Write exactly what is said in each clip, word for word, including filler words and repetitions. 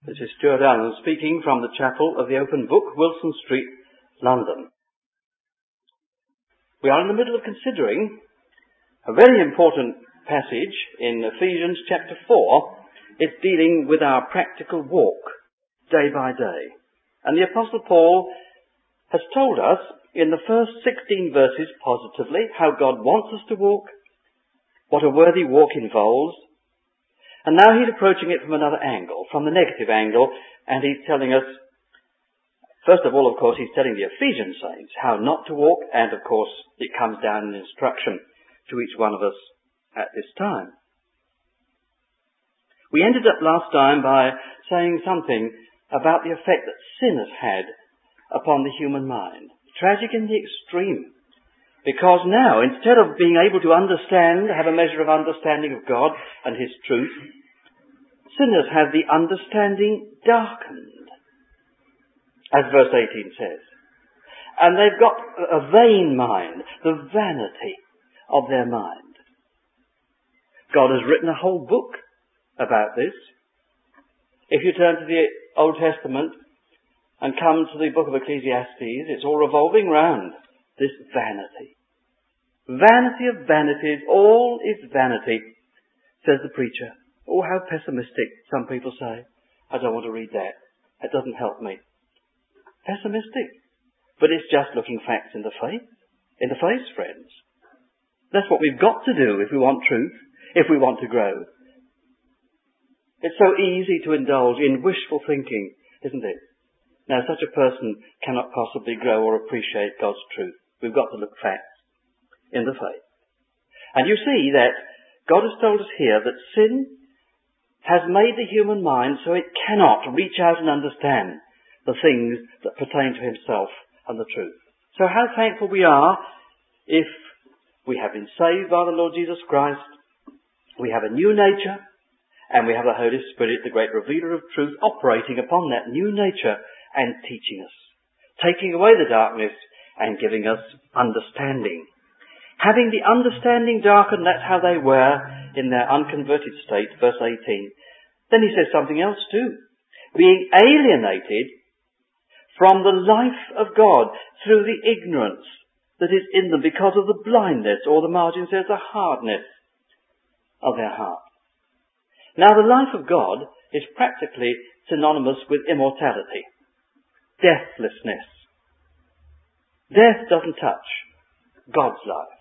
This is Stuart Allen speaking from the chapel of the Open Book, Wilson Street, London. We are in the middle of considering a very important passage in Ephesians chapter four. It's dealing with our practical walk, day by day. And the Apostle Paul has told us in the first sixteen verses positively how God wants us to walk, what a worthy walk involves. And now he's approaching it from another angle, from the negative angle, and he's telling us, first of all, of course, he's telling the Ephesian saints how not to walk, and of course it comes down in instruction to each one of us at this time. We ended up last time by saying something about the effect that sin has had upon the human mind. Tragic in the extreme. Because now, instead of being able to understand, have a measure of understanding of God and His truth, sinners have the understanding darkened, as verse eighteen says. And they've got a vain mind, the vanity of their mind. God has written a whole book about this. If you turn to the Old Testament and come to the book of Ecclesiastes, it's all revolving round this vanity. Vanity of vanities, all is vanity, says the preacher. Oh, how pessimistic, some people say. I don't want to read that. That doesn't help me. Pessimistic. But it's just looking facts in the face. In the face, friends. That's what we've got to do if we want truth, if we want to grow. It's so easy to indulge in wishful thinking, isn't it? Now, such a person cannot possibly grow or appreciate God's truth. We've got to look facts in the face. And you see that God has told us here that sin has made the human mind so it cannot reach out and understand the things that pertain to Himself and the truth. So how thankful we are if we have been saved by the Lord Jesus Christ, we have a new nature, and we have the Holy Spirit, the great revealer of truth, operating upon that new nature and teaching us, taking away the darkness and giving us understanding. Having the understanding darkened, that's how they were in their unconverted state, verse eighteen. Then he says something else too. Being alienated from the life of God through the ignorance that is in them because of the blindness, or the margin says the hardness of their heart. Now the life of God is practically synonymous with immortality, deathlessness. Death doesn't touch God's life.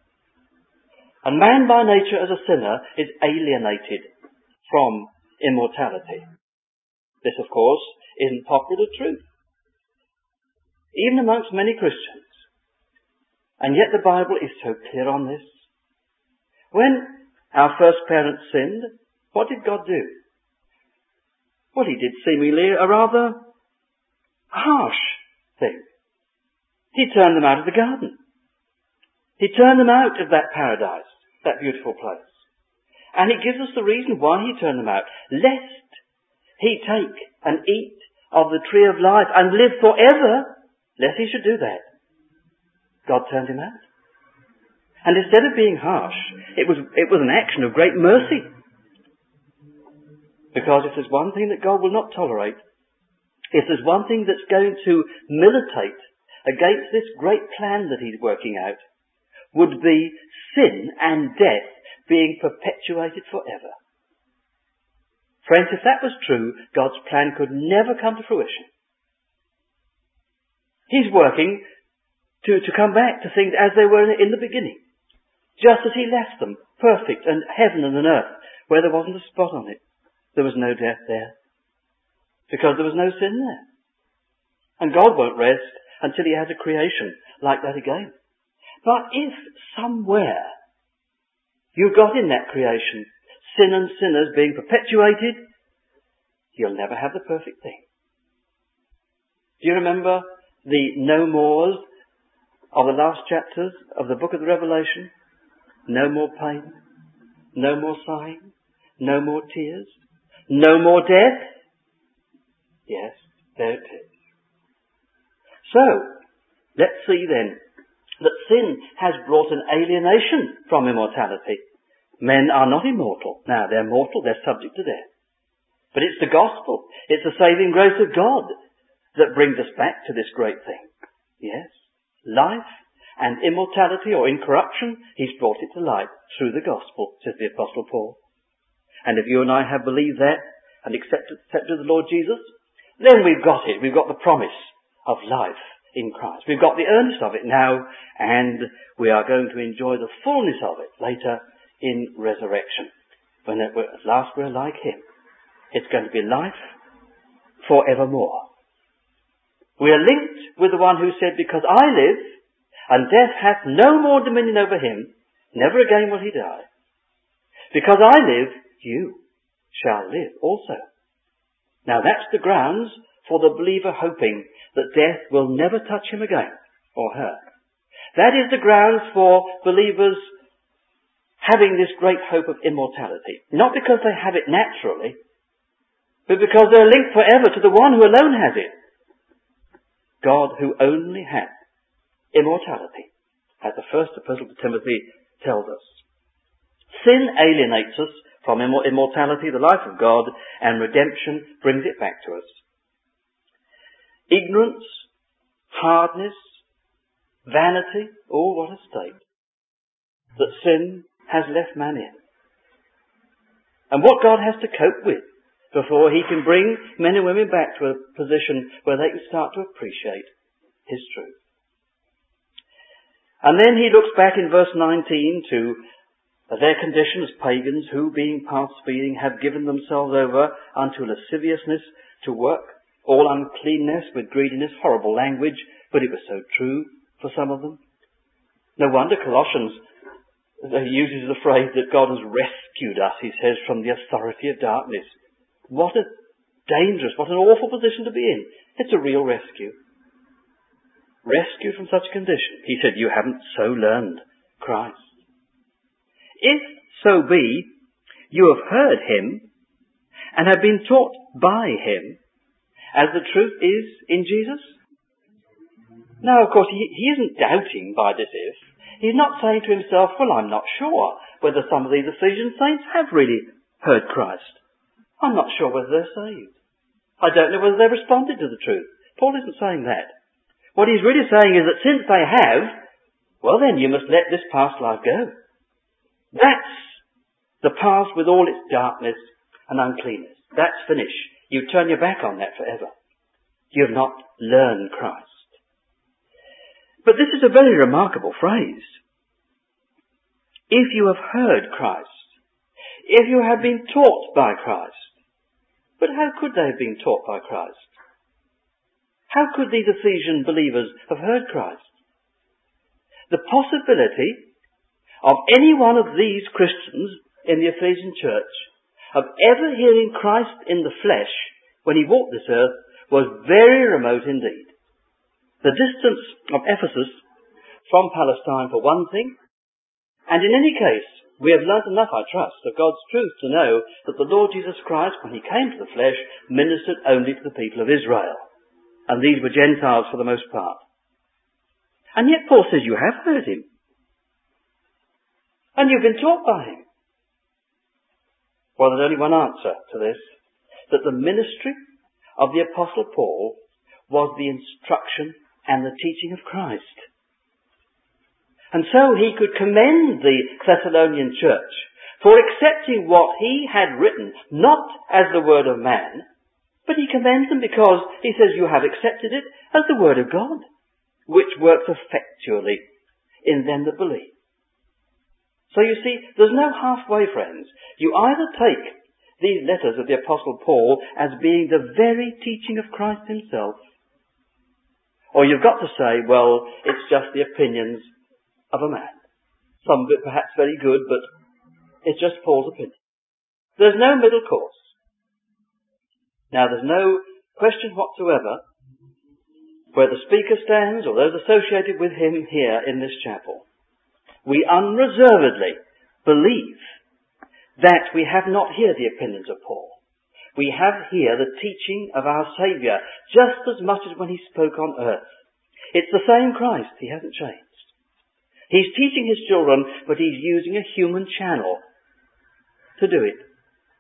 And man by nature as a sinner is alienated from immortality. This, of course, isn't popular truth, even amongst many Christians. And yet the Bible is so clear on this. When our first parents sinned, what did God do? Well, He did seemingly a rather harsh thing. He turned them out of the garden. He turned them out of that paradise, that beautiful place. And He gives us the reason why He turned them out. Lest He take and eat of the tree of life and live forever, lest He should do that. God turned Him out. And instead of being harsh, it was, it was an action of great mercy. Because if there's one thing that God will not tolerate, if there's one thing that's going to militate against this great plan that He's working out, would be sin and death being perpetuated forever. Friends, if that was true, God's plan could never come to fruition. He's working to, to come back to things as they were in the beginning. Just as He left them, perfect, and heaven and an earth, where there wasn't a spot on it. There was no death there. Because there was no sin there. And God won't rest until He has a creation like that again. But if somewhere you got in that creation sin and sinners being perpetuated, you'll never have the perfect thing. Do you remember the no mores of the last chapters of the book of the Revelation? No more pain, no more sighing, no more tears, no more death. Yes, there it is. So, let's see then that sin has brought an alienation from immortality. Men are not immortal. Now, they're mortal, they're subject to death. But it's the gospel. It's the saving grace of God that brings us back to this great thing. Yes, life and immortality or incorruption, he's brought it to light through the gospel, says the Apostle Paul. And if you and I have believed that and accepted, accepted the Lord Jesus, then we've got it. We've got the promise of life in Christ. We've got the earnest of it now, and we are going to enjoy the fullness of it later in resurrection, when at last we're like him. It's going to be life forevermore. We are linked with the one who said, because I live, and death hath no more dominion over him, never again will he die. Because I live, you shall live also. Now that's the grounds for the believer hoping that death will never touch him again, or her. That is the grounds for believers having this great hope of immortality. Not because they have it naturally, but because they're linked forever to the one who alone has it. God who only has immortality, as the first epistle to Timothy tells us. Sin alienates us from immortality, the life of God, and redemption brings it back to us. Ignorance, hardness, vanity, oh, what a state that sin has left man in. And what God has to cope with before he can bring men and women back to a position where they can start to appreciate his truth. And then he looks back in verse nineteen to their condition as pagans who, being past feeding, have given themselves over unto lasciviousness, to work all uncleanness with greediness, horrible language, but it was so true for some of them. No wonder Colossians uses the phrase that God has rescued us, he says, from the authority of darkness. What a dangerous, what an awful position to be in. It's a real rescue. Rescued from such a condition. He said, you haven't so learned Christ. If so be you have heard him and have been taught by him, as the truth is in Jesus. Now, of course, he, he isn't doubting by this if. He's not saying to himself, well, I'm not sure whether some of these Ephesian saints have really heard Christ. I'm not sure whether they're saved. I don't know whether they've responded to the truth. Paul isn't saying that. What he's really saying is that since they have, well then you must let this past life go. That's the past with all its darkness and uncleanness. That's finished. You turn your back on that forever. You have not learned Christ. But this is a very remarkable phrase. If you have heard Christ, if you have been taught by Christ, but how could they have been taught by Christ? How could these Ephesian believers have heard Christ? The possibility of any one of these Christians in the Ephesian church of ever hearing Christ in the flesh when he walked this earth was very remote indeed. The distance of Ephesus from Palestine for one thing, and in any case, we have learnt enough, I trust, of God's truth to know that the Lord Jesus Christ, when he came to the flesh, ministered only to the people of Israel. And these were Gentiles for the most part. And yet Paul says you have heard him. And you've been taught by him. Well, there's only one answer to this. That the ministry of the Apostle Paul was the instruction and the teaching of Christ. And so he could commend the Thessalonian church for accepting what he had written, not as the word of man, but he commends them because he says you have accepted it as the word of God, which works effectually in them that believe. So you see, there's no halfway, friends. You either take these letters of the Apostle Paul as being the very teaching of Christ himself, or you've got to say, well, it's just the opinions of a man. Some of it perhaps very good, but it's just Paul's opinion. There's no middle course. Now, there's no question whatsoever where the speaker stands or those associated with him here in this chapel. We unreservedly believe that we have not here the opinions of Paul. We have here the teaching of our Saviour just as much as when he spoke on earth. It's the same Christ. He hasn't changed. He's teaching his children, but he's using a human channel to do it.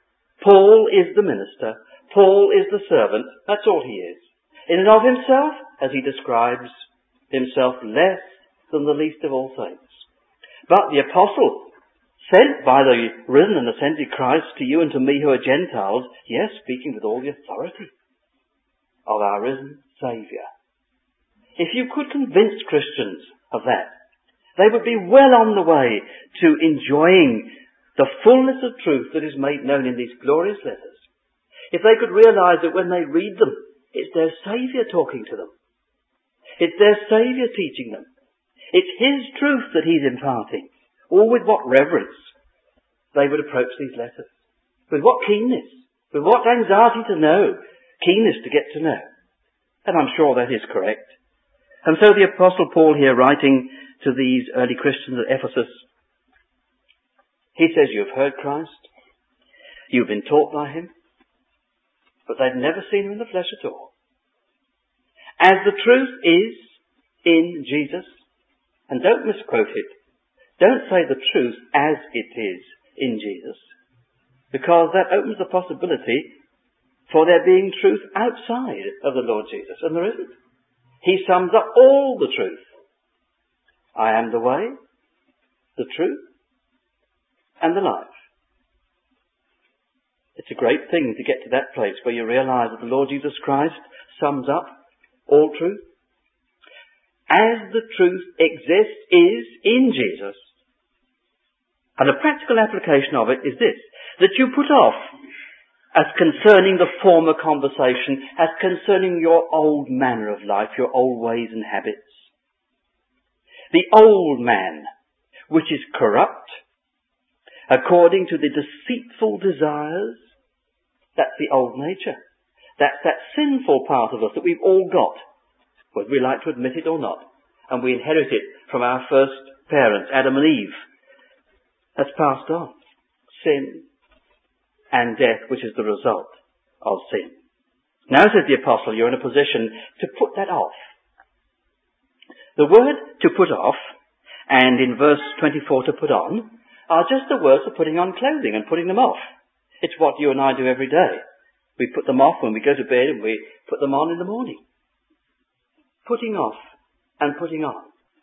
Paul is the minister. Paul is the servant. That's all he is. In and of himself, as he describes himself, less than the least of all saints. But the apostle, sent by the risen and ascended Christ to you and to me who are Gentiles, yes, speaking with all the authority of our risen Saviour. If you could convince Christians of that, they would be well on the way to enjoying the fullness of truth that is made known in these glorious letters. If they could realise that when they read them, it's their Saviour talking to them. It's their Saviour teaching them. It's His truth that He's imparting. Or with what reverence they would approach these letters. With what keenness. With what anxiety to know. Keenness to get to know. And I'm sure that is correct. And so the Apostle Paul here, writing to these early Christians at Ephesus, he says, you've heard Christ. You've been taught by Him. But they've never seen Him in the flesh at all. As the truth is in Jesus, and don't misquote it, don't say the truth as it is in Jesus, because that opens the possibility for there being truth outside of the Lord Jesus, and there isn't. He sums up all the truth. I am the way, the truth, and the life. It's a great thing to get to that place where you realise that the Lord Jesus Christ sums up all truth. As the truth exists is in Jesus. And a practical application of it is this, that you put off as concerning the former conversation, as concerning your old manner of life, your old ways and habits. The old man, which is corrupt, according to the deceitful desires, that's the old nature. That's that sinful part of us that we've all got, whether we like to admit it or not. And we inherit it from our first parents, Adam and Eve. That's passed on. Sin and death, which is the result of sin. Now, says the apostle, you're in a position to put that off. The word to put off, and in verse twenty-four to put on, are just the words for putting on clothing and putting them off. It's what you and I do every day. We put them off when we go to bed and we put them on in the morning. Putting off and putting on.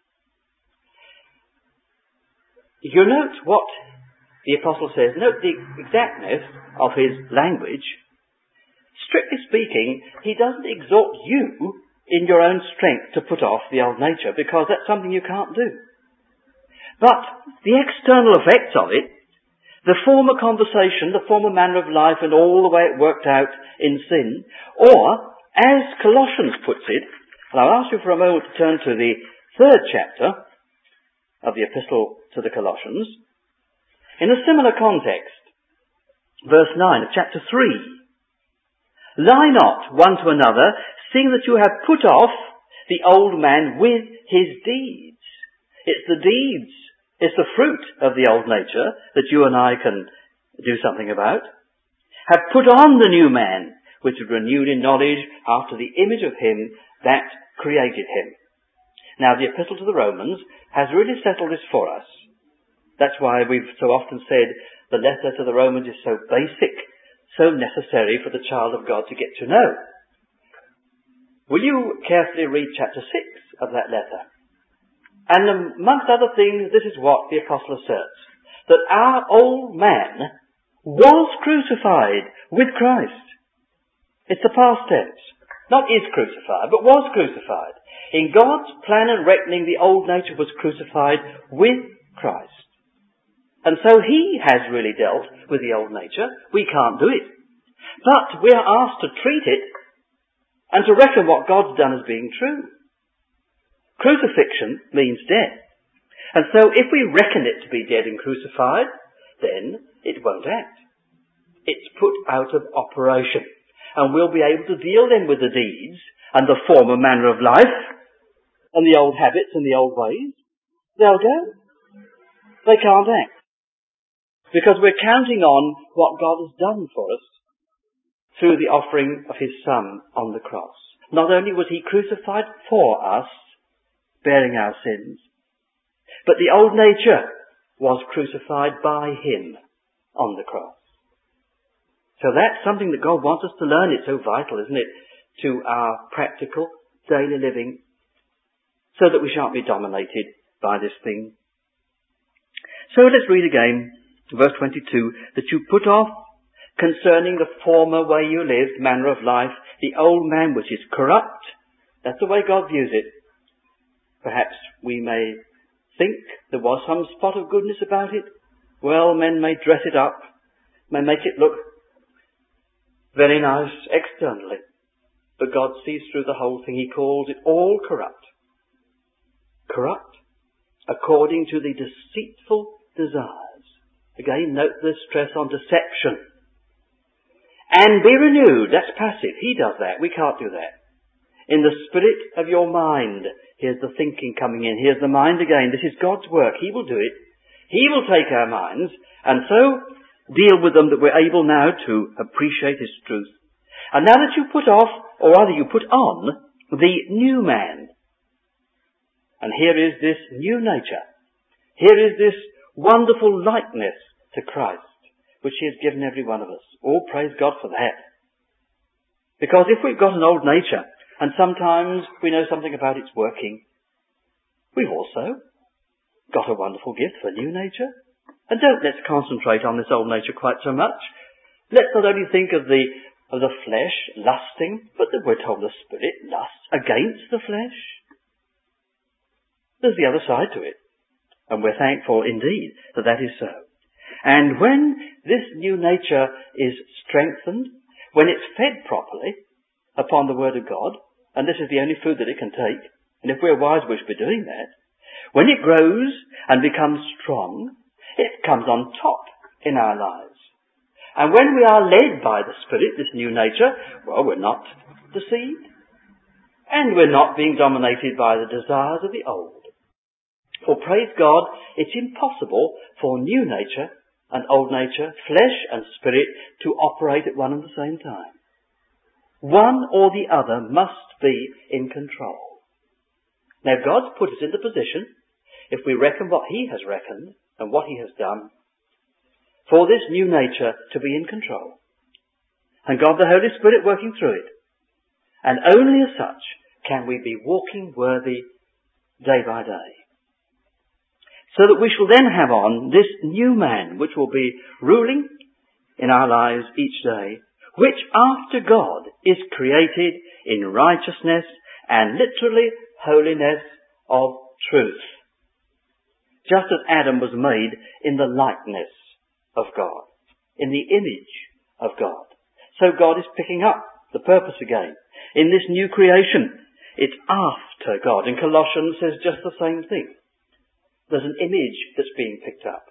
You note what the apostle says. Note the exactness of his language. Strictly speaking, he doesn't exhort you in your own strength to put off the old nature, because that's something you can't do. But the external effects of it, the former conversation, the former manner of life, and all the way it worked out in sin, or, as Colossians puts it, and I'll ask you for a moment to turn to the third chapter of the epistle to the Colossians, in a similar context, verse nine of chapter three. Lie not one to another, seeing that you have put off the old man with his deeds. It's the deeds, it's the fruit of the old nature that you and I can do something about. Have put on the new man, which is renewed in knowledge after the image of him that created him. Now, the epistle to the Romans has really settled this for us. That's why we've so often said the letter to the Romans is so basic, so necessary for the child of God to get to know. Will you carefully read chapter six of that letter? And amongst other things, this is what the apostle asserts, that our old man was crucified with Christ. It's the past tense. Not is crucified, but was crucified. In God's plan and reckoning, the old nature was crucified with Christ. And so He has really dealt with the old nature. We can't do it. But we are asked to treat it and to reckon what God's done as being true. Crucifixion means death. And so if we reckon it to be dead and crucified, then it won't act. It's put out of operation. And we'll be able to deal then with the deeds and the former manner of life and the old habits and the old ways. They'll go. They can't act. Because we're counting on what God has done for us through the offering of His Son on the cross. Not only was He crucified for us, bearing our sins, but the old nature was crucified by Him on the cross. So that's something that God wants us to learn. It's so vital, isn't it, to our practical daily living, so that we shan't be dominated by this thing. So let's read again, verse twenty-two, that you put off concerning the former way you lived, manner of life, the old man which is corrupt. That's the way God views it. Perhaps we may think there was some spot of goodness about it. Well, men may dress it up, may make it look very nice externally, but God sees through the whole thing. He calls it all corrupt. Corrupt according to the deceitful desires. Again, note the stress on deception. And be renewed. That's passive. He does that. We can't do that. In the spirit of your mind. Here's the thinking coming in. Here's the mind again. This is God's work. He will do it. He will take our minds and so deal with them that we're able now to appreciate His truth. And now that you put off, or rather you put on, the new man. And here is this new nature. Here is this wonderful likeness to Christ, which He has given every one of us. Oh, praise God for that. Because if we've got an old nature, and sometimes we know something about its working, we've also got a wonderful gift for new nature. And don't let's concentrate on this old nature quite so much. Let's not only think of the of the flesh lusting, but that we're told the Spirit lusts against the flesh. There's the other side to it. And we're thankful indeed that that is so. And when this new nature is strengthened, when it's fed properly upon the Word of God, and this is the only food that it can take, and if we're wise we should be doing that, when it grows and becomes strong, it comes on top in our lives. And when we are led by the Spirit, this new nature, well, we're not deceived. And we're not being dominated by the desires of the old. For praise God, it's impossible for new nature and old nature, flesh and spirit, to operate at one and the same time. One or the other must be in control. Now God's put us in the position, if we reckon what He has reckoned and what He has done, for this new nature to be in control. And God the Holy Spirit working through it. And only as such can we be walking worthy day by day. So that we shall then have on this new man which will be ruling in our lives each day, which after God is created in righteousness and literally holiness of truth. Just as Adam was made in the likeness of God, in the image of God. So God is picking up the purpose again. In this new creation, it's after God. And Colossians says just the same thing. There's an image that's being picked up.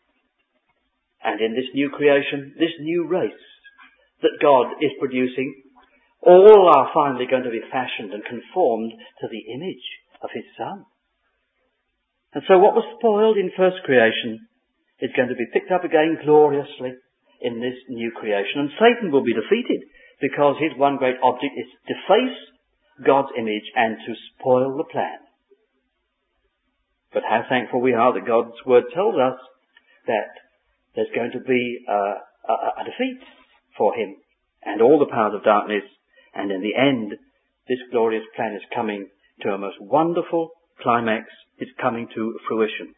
And in this new creation, this new race that God is producing, all are finally going to be fashioned and conformed to the image of His Son. And so what was spoiled in first creation is going to be picked up again gloriously in this new creation. And Satan will be defeated because his one great object is to deface God's image and to spoil the plan. But how thankful we are that God's Word tells us that there's going to be a, a, a defeat for him and all the powers of darkness. And in the end, this glorious plan is coming to a most wonderful climax. It's coming to fruition.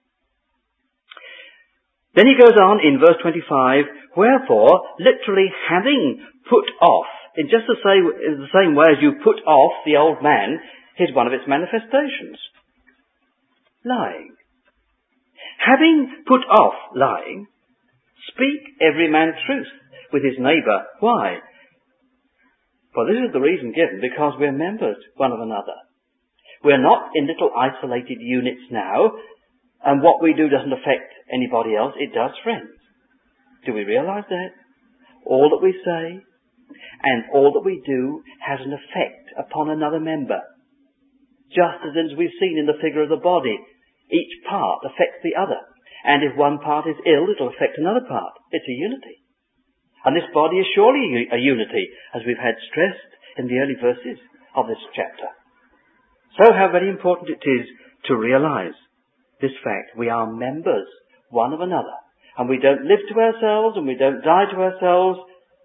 Then he goes on in verse twenty-five, wherefore, literally having put off, in just the same, in the same way as you put off the old man, here's one of its manifestations. Lying. Having put off lying, speak every man truth with his neighbour. Why? Well, this is the reason given, because we're members one of another. We're not in little isolated units now, and what we do doesn't affect anybody else. It does friends. Do we realise that? All that we say and all that we do has an effect upon another member. Just as we've seen in the figure of the body, each part affects the other. And if one part is ill, it'll affect another part. It's a unity. And this body is surely a unity, as we've had stressed in the early verses of this chapter. So how very important it is to realise this fact. We are members one of another. And we don't live to ourselves and we don't die to ourselves.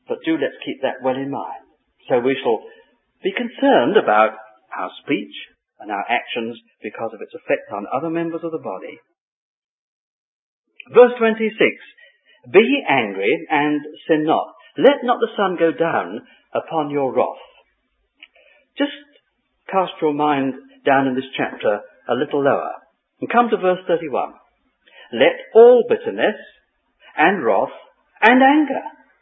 But do let's keep that well in mind. So we shall be concerned about our speech and our actions because of its effect on other members of the body. Verse twenty-six, be ye angry and sin not. Let not the sun go down upon your wrath. Just cast your mind down in this chapter a little lower and come to verse thirty-one. Let all bitterness and wrath and anger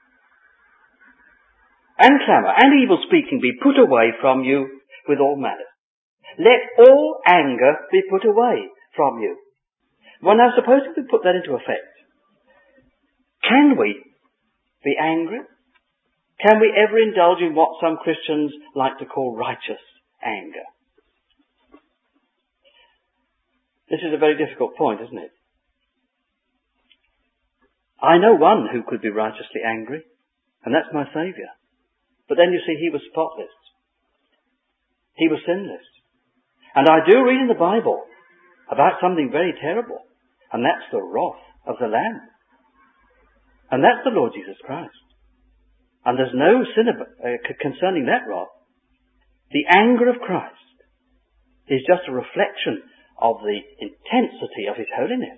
and clamour and evil speaking be put away from you with all malice. Let all anger be put away from you. Well, now, supposing we put that into effect, can we be angry? Can we ever indulge in what some Christians like to call righteous anger? This is a very difficult point, isn't it? I know one who could be righteously angry, and that's my Saviour. But then you see, he was spotless. He was sinless. And I do read in the Bible about something very terrible, and that's the wrath of the Lamb. And that's the Lord Jesus Christ. And there's no sin uh, concerning that wrath. The anger of Christ is just a reflection of the intensity of his holiness.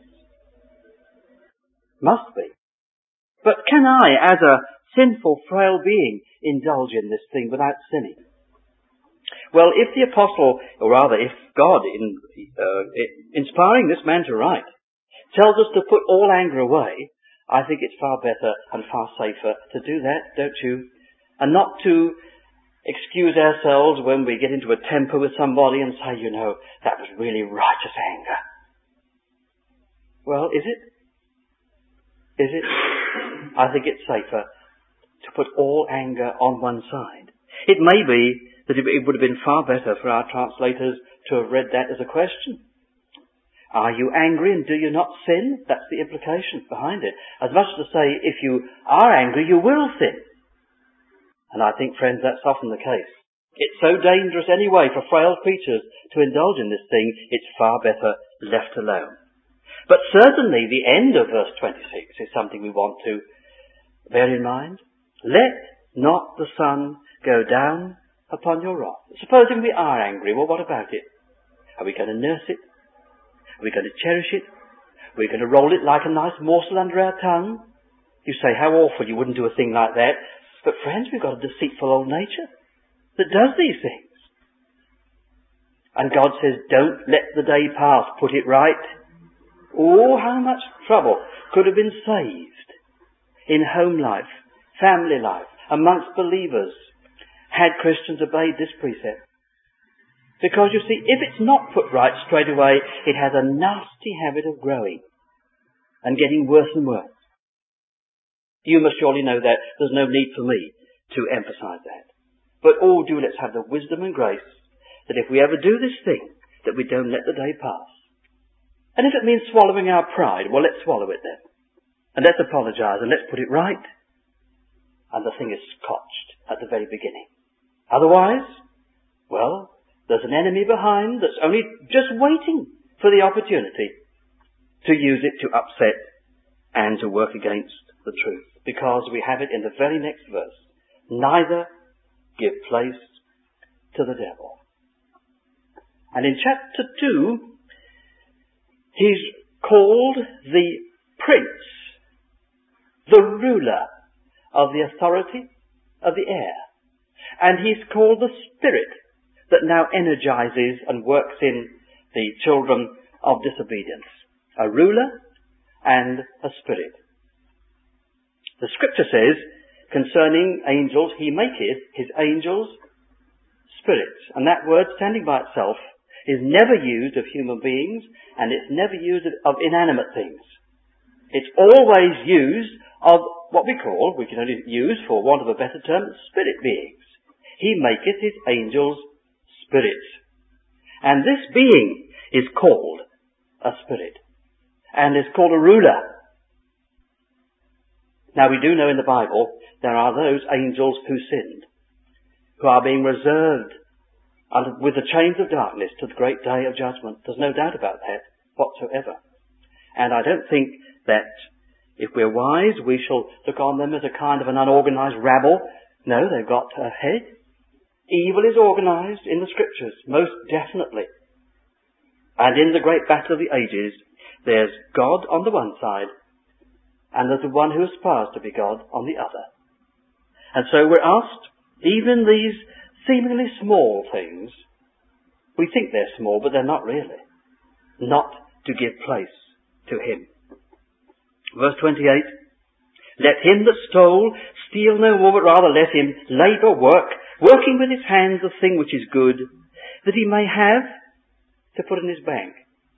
Must be. But can I, as a sinful, frail being, indulge in this thing without sinning? Well, if the apostle, or rather if God, in uh, inspiring this man to write, tells us to put all anger away, I think it's far better and far safer to do that, don't you? And not to excuse ourselves when we get into a temper with somebody and say, you know, that was really righteous anger. Well, is it? Is it? I think it's safer to put all anger on one side. It may be that it would have been far better for our translators to have read that as a question. Are you angry and do you not sin? That's the implication behind it. As much as to say, if you are angry, you will sin. And I think, friends, that's often the case. It's so dangerous anyway for frail creatures to indulge in this thing, it's far better left alone. But certainly the end of verse twenty-six is something we want to bear in mind. Let not the sun go down upon your wrath. Supposing we are angry, well, what about it? Are we going to nurse it? Are we going to cherish it? Are we going to roll it like a nice morsel under our tongue? You say, how awful, you wouldn't do a thing like that. But friends, we've got a deceitful old nature that does these things. And God says, don't let the day pass, put it right. Oh, how much trouble could have been saved in home life, family life, amongst believers, had Christians obeyed this precept. Because you see, if it's not put right straight away, it has a nasty habit of growing and getting worse and worse. You must surely know that. There's no need for me to emphasize that. But oh, do let's have the wisdom and grace that if we ever do this thing, that we don't let the day pass. And if it means swallowing our pride, well, let's swallow it then. And let's apologize and let's put it right. And the thing is scotched at the very beginning. Otherwise, well, there's an enemy behind that's only just waiting for the opportunity to use it to upset and to work against the truth. Because we have it in the very next verse. Neither give place to the devil. And in chapter two, he's called the prince, the ruler of the authority of the air. And he's called the spirit that now energizes and works in the children of disobedience. A ruler and a spirit. The scripture says, concerning angels, he maketh his angels spirits. And that word, standing by itself, is never used of human beings, and it's never used of inanimate things. It's always used of what we call, we can only use for want of a better term, spirit beings. He maketh his angels spirits. And this being is called a spirit, and is called a ruler. Now we do know in the Bible there are those angels who sinned, who are being reserved under, with the chains of darkness to the great day of judgment. There's no doubt about that whatsoever. And I don't think that If we're wise, we shall look on them as a kind of an unorganized rabble. No, they've got a head. Evil is organized in the Scriptures, most definitely. And in the great battle of the ages, there's God on the one side, and there's the one who aspires to be God on the other. And so we're asked, even these seemingly small things, we think they're small, but they're not really, not to give place to him. Verse twenty-eight, let him that stole steal no more, but rather let him labour, work, working with his hands the thing which is good, that he may have to put in his bank.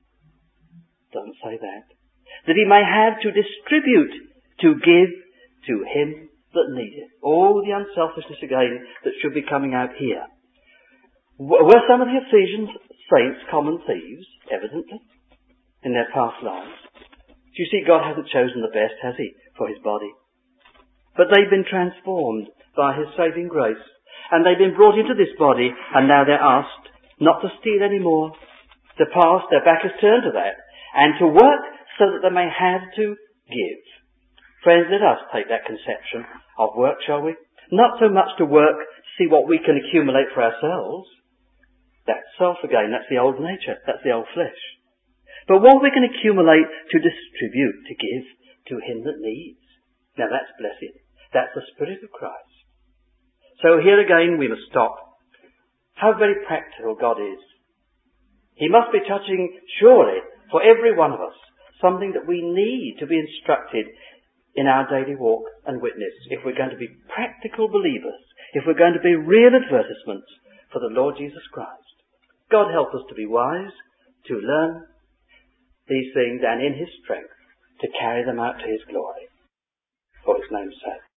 Doesn't say that. That he may have to distribute, to give to him that needeth. All the unselfishness again that should be coming out here. Were some of the Ephesian saints common thieves? Evidently. In their past lives. You see, God hasn't chosen the best, has he, for his body? But they've been transformed by his saving grace. And they've been brought into this body, and now they're asked not to steal anymore. To pass, their back is turned to that. And to work so that they may have to give. Friends, let us take that conception of work, shall we? Not so much to work, see what we can accumulate for ourselves. That's self again, that's the old nature, that's the old flesh. But what we can accumulate to distribute, to give to him that needs. Now that's blessed. That's the Spirit of Christ. So here again we must stop. How very practical God is. He must be touching, surely, for every one of us, something that we need to be instructed in our daily walk and witness if we're going to be practical believers, if we're going to be real advertisements for the Lord Jesus Christ. God help us to be wise, to learn these things, and in his strength to carry them out to his glory, for his name's sake.